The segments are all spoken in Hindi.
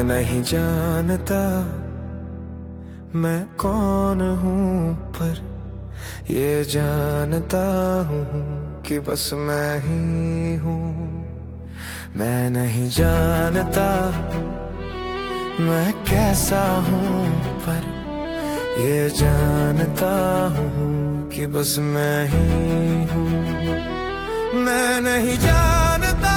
नहीं जानता मैं कौन हूँ, पर ये जानता हूँ कि बस मैं ही हूँ। मैं नहीं जानता मैं कैसा हूँ, पर ये जानता हूँ कि बस मैं ही हूँ। मैं नहीं जानता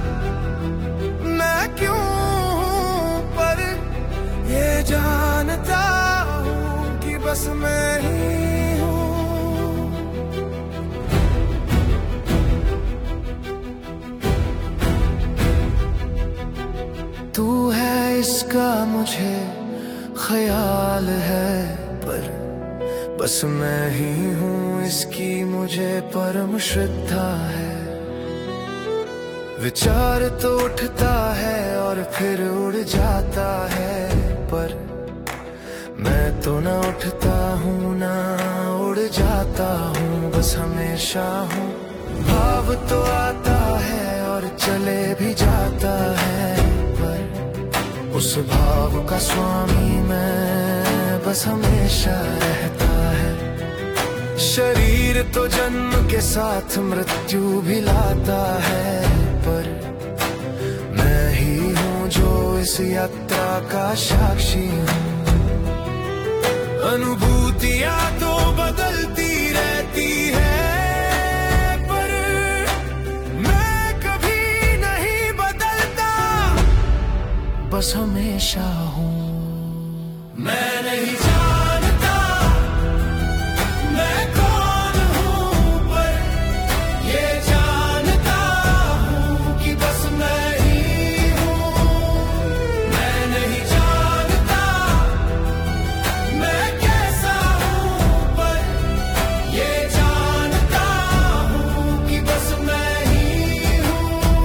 मैं क्यों हूँ, पर ये जानता हूँ कि बस मैं ही हूँ। तू है इसका मुझे ख्याल है, पर बस मैं ही हूँ इसकी मुझे परम श्रद्धा है। विचार तो उठता है और फिर उड़ जाता है, पर मैं तो ना उठता हूँ ना उड़ जाता हूँ, बस हमेशा हूँ। भाव तो आता है और चले भी जाता है, पर उस भाव का स्वामी मैं बस हमेशा रहता है। शरीर तो जन्म के साथ मृत्यु भी लाता है, पर मैं ही हूँ जो इस यात्रा का साक्षी हूँ। अनुभूतियाँ तो बदलती रहती है, पर मैं कभी नहीं बदलता, बस हमेशा हूँ। मैं नहीं जानता मैं कौन हूँ, पर ये जानता हूँ कि बस मैं ही हूँ। मैं नहीं जानता मैं कैसा हूँ, पर ये जानता हूँ कि बस मैं ही हूँ।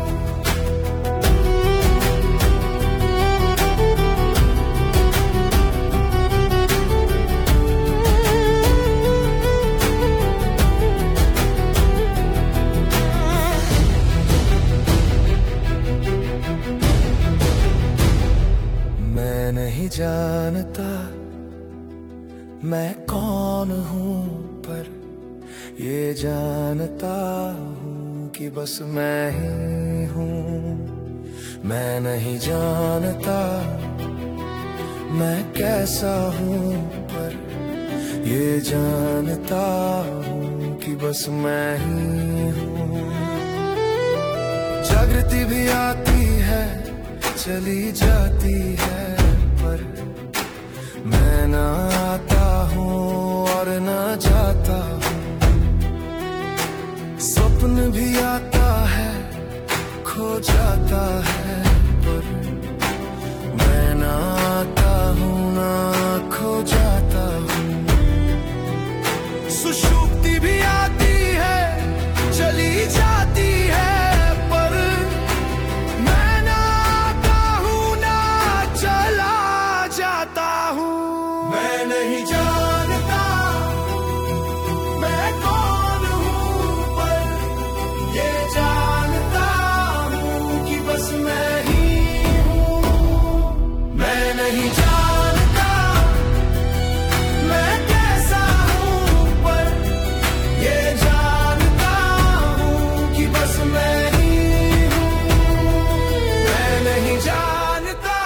मैं नहीं जानता मैं कौन हूँ, पर ये जानता हूँ कि बस मैं ही हूँ। मैं नहीं जानता मैं कैसा हूँ, पर ये जानता हूँ कि बस मैं ही हूँ। जागृति भी आती है चली जाती है, पर मैं ना आता हूँ और ना जाता हूँ। स्वप्न भी आता है खो जाता है, पर मैं ना आता हूँ ना खो जाता हूँ। सुषुप्ति भी आती है चली जाती है, पर मैं ना आता हूँ ना चला जाता हूँ। मैं नहीं जानता मैं कौन हूँ, पर ये जानता हूँ कि बस मैं ही हूँ। मैं नहीं जानता मैं कैसा हूँ, पर ये जानता हूँ कि बस मैं ही हूँ। मैं नहीं जानता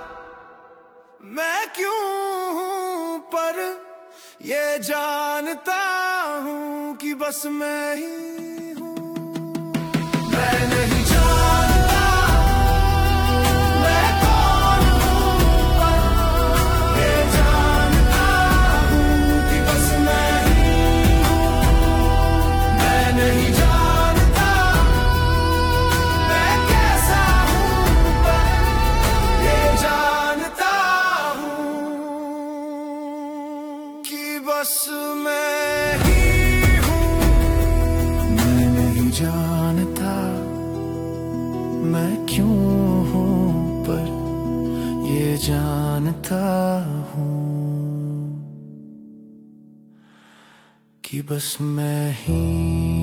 मैं क्यों हूँ, पर ये जानता हूँ कि बस मैं ही हूँ। मैं नहीं जानता मैं कौन हूँ, पर ये जानता हूँ कि बस मैं ही हूँ। मैं नहीं जानता मैं कैसा हूँ, पर ये जानता हूँ कि बस मैं ही हूँ। मैं नहीं जानता मैं क्यों हूँ, पर ये जानता हूँ कि बस मैं ही